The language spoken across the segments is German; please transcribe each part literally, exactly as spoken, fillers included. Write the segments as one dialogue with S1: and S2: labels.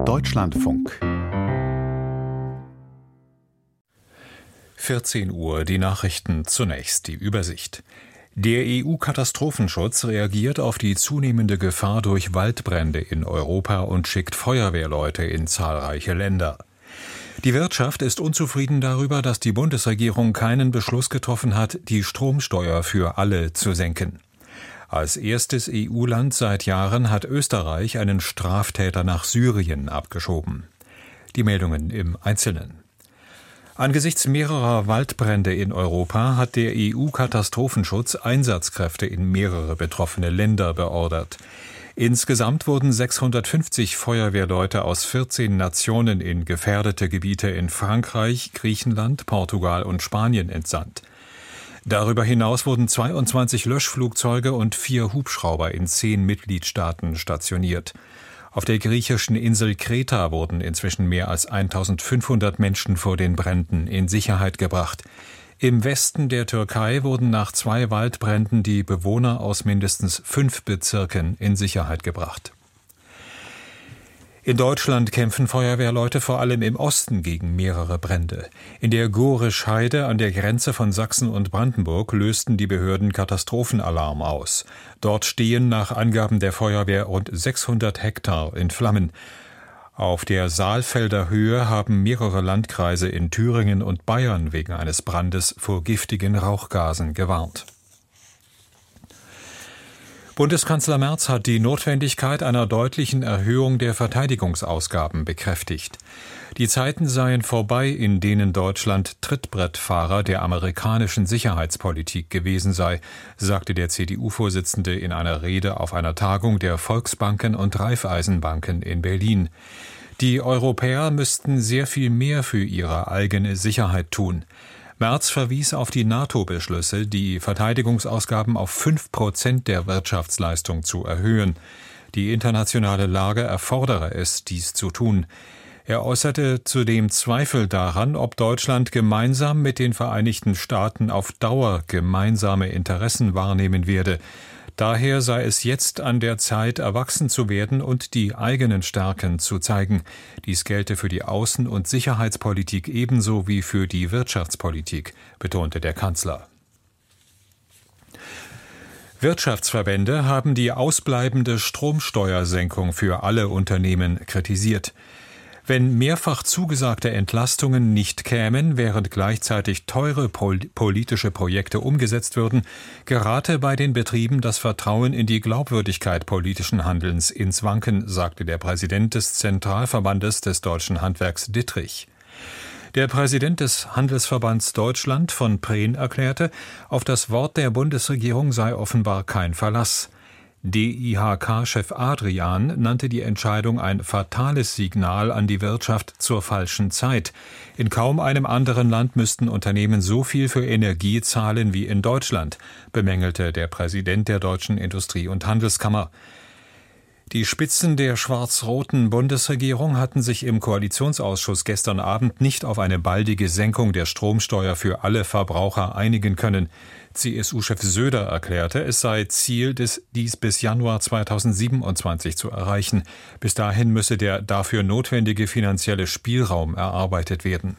S1: Deutschlandfunk.
S2: vierzehn Uhr, die Nachrichten zunächst, die Übersicht. Der E U-Katastrophenschutz reagiert auf die zunehmende Gefahr durch Waldbrände in Europa und schickt Feuerwehrleute in zahlreiche Länder. Die Wirtschaft ist unzufrieden darüber, dass die Bundesregierung keinen Beschluss getroffen hat, die Stromsteuer für alle zu senken. Als erstes E U-Land seit Jahren hat Österreich einen Straftäter nach Syrien abgeschoben. Die Meldungen im Einzelnen. Angesichts mehrerer Waldbrände in Europa hat der E U-Katastrophenschutz Einsatzkräfte in mehrere betroffene Länder beordert. Insgesamt wurden sechshundertfünfzig Feuerwehrleute aus vierzehn Nationen in gefährdete Gebiete in Frankreich, Griechenland, Portugal und Spanien entsandt. Darüber hinaus wurden zweiundzwanzig Löschflugzeuge und vier Hubschrauber in zehn Mitgliedstaaten stationiert. Auf der griechischen Insel Kreta wurden inzwischen mehr als eintausendfünfhundert Menschen vor den Bränden in Sicherheit gebracht. Im Westen der Türkei wurden nach zwei Waldbränden die Bewohner aus mindestens fünf Bezirken in Sicherheit gebracht. In Deutschland kämpfen Feuerwehrleute vor allem im Osten gegen mehrere Brände. In der Gorisch-Heide an der Grenze von Sachsen und Brandenburg lösten die Behörden Katastrophenalarm aus. Dort stehen nach Angaben der Feuerwehr rund sechshundert Hektar in Flammen. Auf der Saalfelder Höhe haben mehrere Landkreise in Thüringen und Bayern wegen eines Brandes vor giftigen Rauchgasen gewarnt. Bundeskanzler Merz hat die Notwendigkeit einer deutlichen Erhöhung der Verteidigungsausgaben bekräftigt. Die Zeiten seien vorbei, in denen Deutschland Trittbrettfahrer der amerikanischen Sicherheitspolitik gewesen sei, sagte der C D U-Vorsitzende in einer Rede auf einer Tagung der Volksbanken und Raiffeisenbanken in Berlin. Die Europäer müssten sehr viel mehr für ihre eigene Sicherheit tun. Merz verwies auf die NATO-Beschlüsse, die Verteidigungsausgaben auf fünf Prozent der Wirtschaftsleistung zu erhöhen. Die internationale Lage erfordere es, dies zu tun. Er äußerte zudem Zweifel daran, ob Deutschland gemeinsam mit den Vereinigten Staaten auf Dauer gemeinsame Interessen wahrnehmen werde. Daher sei es jetzt an der Zeit, erwachsen zu werden und die eigenen Stärken zu zeigen. Dies gelte für die Außen- und Sicherheitspolitik ebenso wie für die Wirtschaftspolitik, betonte der Kanzler. Wirtschaftsverbände haben die ausbleibende Stromsteuersenkung für alle Unternehmen kritisiert. Wenn mehrfach zugesagte Entlastungen nicht kämen, während gleichzeitig teure pol- politische Projekte umgesetzt würden, gerate bei den Betrieben das Vertrauen in die Glaubwürdigkeit politischen Handelns ins Wanken, sagte der Präsident des Zentralverbandes des deutschen Handwerks Dittrich. Der Präsident des Handelsverbands Deutschland von Prehn erklärte, auf das Wort der Bundesregierung sei offenbar kein Verlass. D I H K-Chef Adrian nannte die Entscheidung ein fatales Signal an die Wirtschaft zur falschen Zeit. In kaum einem anderen Land müssten Unternehmen so viel für Energie zahlen wie in Deutschland, bemängelte der Präsident der Deutschen Industrie- und Handelskammer. Die Spitzen der schwarz-roten Bundesregierung hatten sich im Koalitionsausschuss gestern Abend nicht auf eine baldige Senkung der Stromsteuer für alle Verbraucher einigen können. C S U-Chef Söder erklärte, es sei Ziel, dies bis Januar zweitausendsiebenundzwanzig zu erreichen. Bis dahin müsse der dafür notwendige finanzielle Spielraum erarbeitet werden.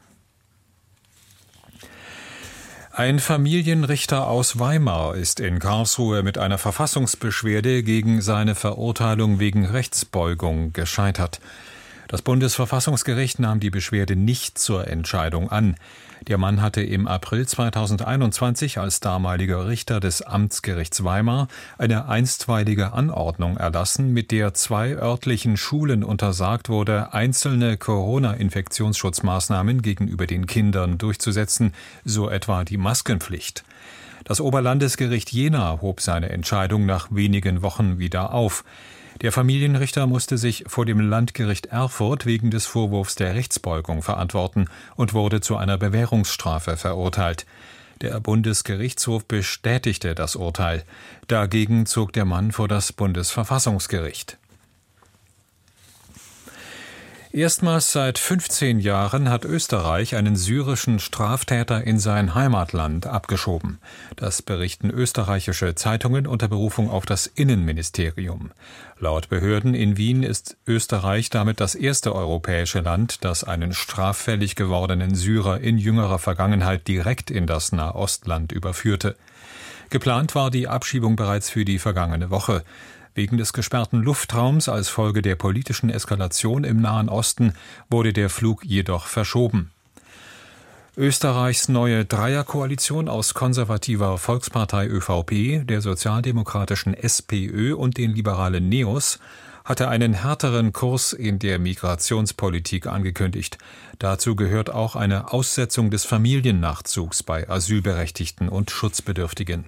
S2: Ein Familienrichter aus Weimar ist in Karlsruhe mit einer Verfassungsbeschwerde gegen seine Verurteilung wegen Rechtsbeugung gescheitert. Das Bundesverfassungsgericht nahm die Beschwerde nicht zur Entscheidung an. Der Mann hatte im April zweitausendeinundzwanzig als damaliger Richter des Amtsgerichts Weimar eine einstweilige Anordnung erlassen, mit der zwei örtlichen Schulen untersagt wurde, einzelne Corona-Infektionsschutzmaßnahmen gegenüber den Kindern durchzusetzen, so etwa die Maskenpflicht. Das Oberlandesgericht Jena hob seine Entscheidung nach wenigen Wochen wieder auf. Der Familienrichter musste sich vor dem Landgericht Erfurt wegen des Vorwurfs der Rechtsbeugung verantworten und wurde zu einer Bewährungsstrafe verurteilt. Der Bundesgerichtshof bestätigte das Urteil. Dagegen zog der Mann vor das Bundesverfassungsgericht. Erstmals seit fünfzehn Jahren hat Österreich einen syrischen Straftäter in sein Heimatland abgeschoben. Das berichten österreichische Zeitungen unter Berufung auf das Innenministerium. Laut Behörden in Wien ist Österreich damit das erste europäische Land, das einen straffällig gewordenen Syrer in jüngerer Vergangenheit direkt in das Nahostland überführte. Geplant war die Abschiebung bereits für die vergangene Woche. Wegen des gesperrten Luftraums als Folge der politischen Eskalation im Nahen Osten wurde der Flug jedoch verschoben. Österreichs neue Dreierkoalition aus konservativer Volkspartei ÖVP, der sozialdemokratischen SPÖ und den liberalen NEOS hatte einen härteren Kurs in der Migrationspolitik angekündigt. Dazu gehört auch eine Aussetzung des Familiennachzugs bei Asylberechtigten und Schutzbedürftigen.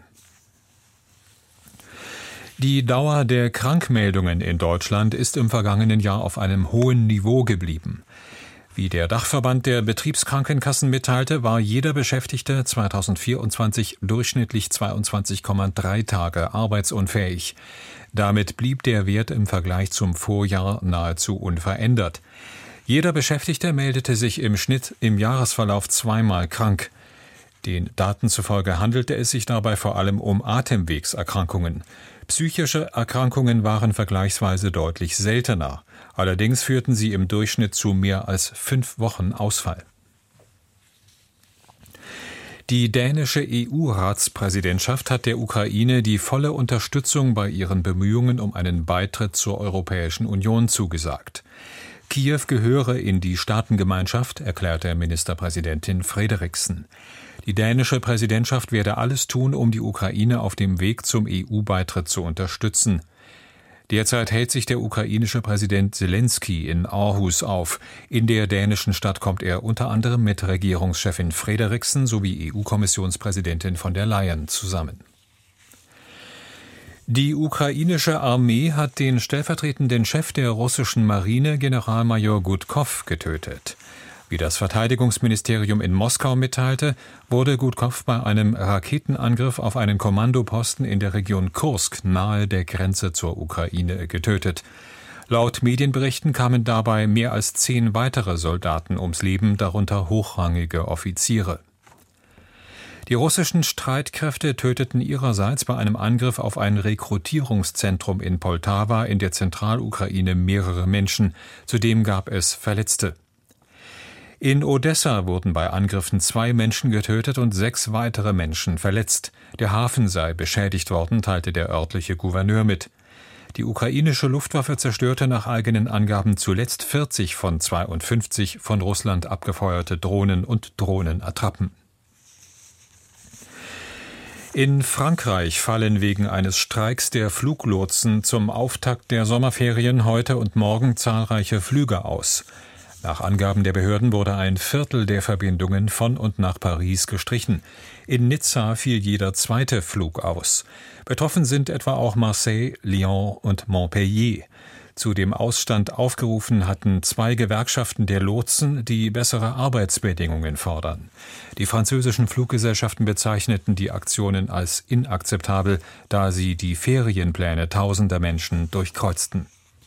S2: Die Dauer der Krankmeldungen in Deutschland ist im vergangenen Jahr auf einem hohen Niveau geblieben. Wie der Dachverband der Betriebskrankenkassen mitteilte, war jeder Beschäftigte zweitausendvierundzwanzig durchschnittlich zweiundzwanzig Komma drei Tage arbeitsunfähig. Damit blieb der Wert im Vergleich zum Vorjahr nahezu unverändert. Jeder Beschäftigte meldete sich im Schnitt im Jahresverlauf zweimal krank. Den Daten zufolge handelte es sich dabei vor allem um Atemwegserkrankungen. Psychische Erkrankungen waren vergleichsweise deutlich seltener. Allerdings führten sie im Durchschnitt zu mehr als fünf Wochen Ausfall. Die dänische E U-Ratspräsidentschaft hat der Ukraine die volle Unterstützung bei ihren Bemühungen um einen Beitritt zur Europäischen Union zugesagt. Kiew gehöre in die Staatengemeinschaft, erklärte Ministerpräsidentin Frederiksen. Die dänische Präsidentschaft werde alles tun, um die Ukraine auf dem Weg zum E U-Beitritt zu unterstützen. Derzeit hält sich der ukrainische Präsident Zelensky in Aarhus auf. In der dänischen Stadt kommt er unter anderem mit Regierungschefin Frederiksen sowie E U-Kommissionspräsidentin von der Leyen zusammen. Die ukrainische Armee hat den stellvertretenden Chef der russischen Marine, Generalmajor Gudkow, getötet. Wie das Verteidigungsministerium in Moskau mitteilte, wurde Gudkow bei einem Raketenangriff auf einen Kommandoposten in der Region Kursk nahe der Grenze zur Ukraine getötet. Laut Medienberichten kamen dabei mehr als zehn weitere Soldaten ums Leben, darunter hochrangige Offiziere. Die russischen Streitkräfte töteten ihrerseits bei einem Angriff auf ein Rekrutierungszentrum in Poltawa in der Zentralukraine mehrere Menschen. Zudem gab es Verletzte. In Odessa wurden bei Angriffen zwei Menschen getötet und sechs weitere Menschen verletzt. Der Hafen sei beschädigt worden, teilte der örtliche Gouverneur mit. Die ukrainische Luftwaffe zerstörte nach eigenen Angaben zuletzt vierzig von zweiundfünfzig von Russland abgefeuerte Drohnen und Drohnenattrappen. In Frankreich fallen wegen eines Streiks der Fluglotsen zum Auftakt der Sommerferien heute und morgen zahlreiche Flüge aus. Nach Angaben der Behörden wurde ein Viertel der Verbindungen von und nach Paris gestrichen. In Nizza fiel jeder zweite Flug aus. Betroffen sind etwa auch Marseille, Lyon und Montpellier. Zu dem Ausstand aufgerufen hatten zwei Gewerkschaften der Lotsen, die bessere Arbeitsbedingungen fordern. Die französischen Fluggesellschaften bezeichneten die Aktionen als inakzeptabel, da sie die Ferienpläne tausender Menschen durchkreuzten.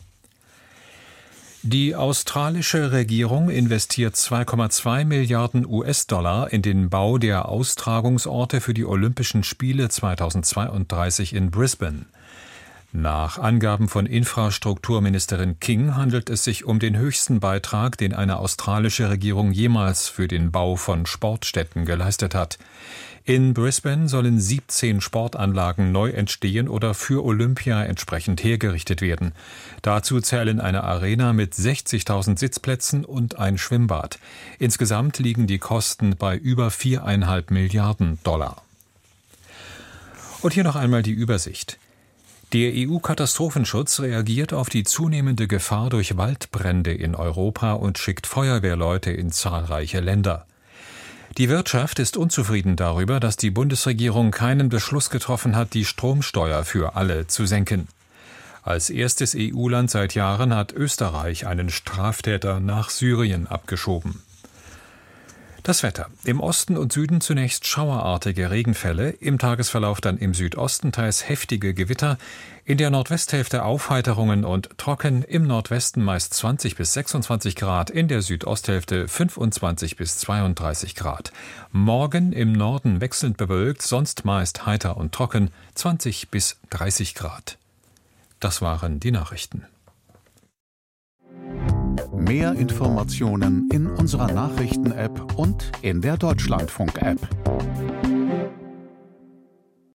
S2: Die australische Regierung investiert zwei Komma zwei Milliarden U S-Dollar in den Bau der Austragungsorte für die Olympischen Spiele zweitausendzweiunddreißig in Brisbane. Nach Angaben von Infrastrukturministerin King handelt es sich um den höchsten Beitrag, den eine australische Regierung jemals für den Bau von Sportstätten geleistet hat. In Brisbane sollen siebzehn Sportanlagen neu entstehen oder für Olympia entsprechend hergerichtet werden. Dazu zählen eine Arena mit sechzigtausend Sitzplätzen und ein Schwimmbad. Insgesamt liegen die Kosten bei über viereinhalb Milliarden Dollar. Und hier noch einmal die Übersicht. Der E U-Katastrophenschutz reagiert auf die zunehmende Gefahr durch Waldbrände in Europa und schickt Feuerwehrleute in zahlreiche Länder. Die Wirtschaft ist unzufrieden darüber, dass die Bundesregierung keinen Beschluss getroffen hat, die Stromsteuer für alle zu senken. Als erstes E U-Land seit Jahren hat Österreich einen Straftäter nach Syrien abgeschoben. Das Wetter. Im Osten und Süden zunächst schauerartige Regenfälle, im Tagesverlauf dann im Südosten teils heftige Gewitter, in der Nordwesthälfte Aufheiterungen und trocken, im Nordwesten meist zwanzig bis sechsundzwanzig Grad, in der Südosthälfte fünfundzwanzig bis zweiunddreißig Grad. Morgen im Norden wechselnd bewölkt, sonst meist heiter und trocken, zwanzig bis dreißig Grad. Das waren die Nachrichten.
S1: Mehr Informationen in unserer Nachrichten-App und in der Deutschlandfunk-App.